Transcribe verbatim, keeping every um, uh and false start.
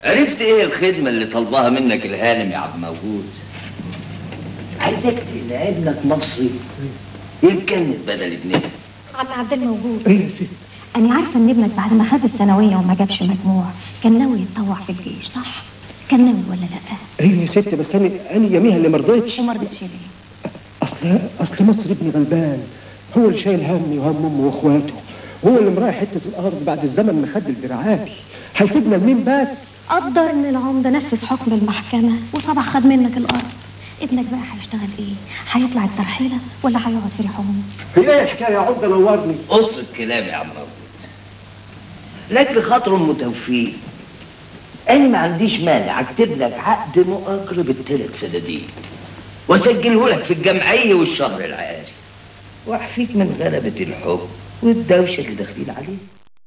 عرفت ايه الخدمة اللي طلبها منك الهانم يا عبد موجود؟ عايزك تلاقي ابنك مصري يتجند بدل ابنها. عم عبد الموجود. ايه يا ست؟ انا عارفه ان ابنك بعد ما خد الثانويه وما جابش مجموع كان ناوي يتطوع في الجيش، صح؟ كان ناوي ولا لا؟ ايه يا ست، بس انا انا يوميها اللي ما رضيتش. وما رضيتش ليه؟ اصل اصل مصر ابني غلبان، هو اللي شايل همي وهم امه واخواته، هو اللي مراعي حته الارض بعد الزمن ما خد الدراعات. هيسيبنا لمين بس؟ قدر ان العمده نفذ حكم المحكمه وصبح خد منك الارض. ابنك بقى هيشتغل ايه؟ هيطلع الترحيله ولا هيقعد في ريحهم؟ هي ايه الحكايه يا عمده؟ نورني. قص الكلام يا عم موجود. لاجل خاطر ام توفيق انا ما عنديش مانع اكتب لك عقد مؤجر بالثلاث فدادين واسجله لك في الجمعيه والشهر العقاري واحفيك من غلبه الحب والدوشه اللي داخلين عليه.